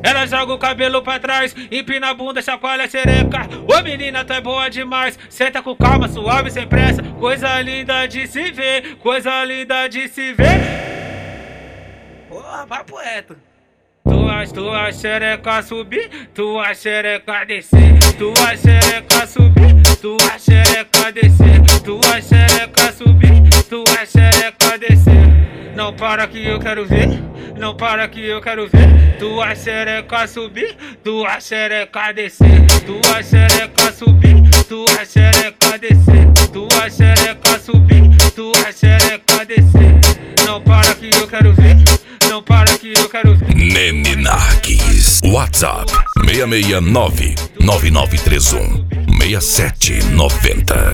Ela joga o cabelo pra trás, empina a bunda, chacoalha a xereca. Ô menina, tu é boa demais, senta com calma, suave, sem pressa. Coisa linda de se ver, coisa linda de se ver. Porra, vai poeta. Tua xereca subir, tua xereca descer. Tua xereca subir, tua xereca descer. Tua xereca subir, tua xereca descer. Não para que eu quero ver, não para que eu quero ver. Tua xereca subir, tua xereca descer. Tua xereca subir, tua xereca descer. Tua xereca subir, tua xereca descer. Não para que eu quero ver, não para que eu quero ver. Nene Narguis, WhatsApp 669 9931 6790.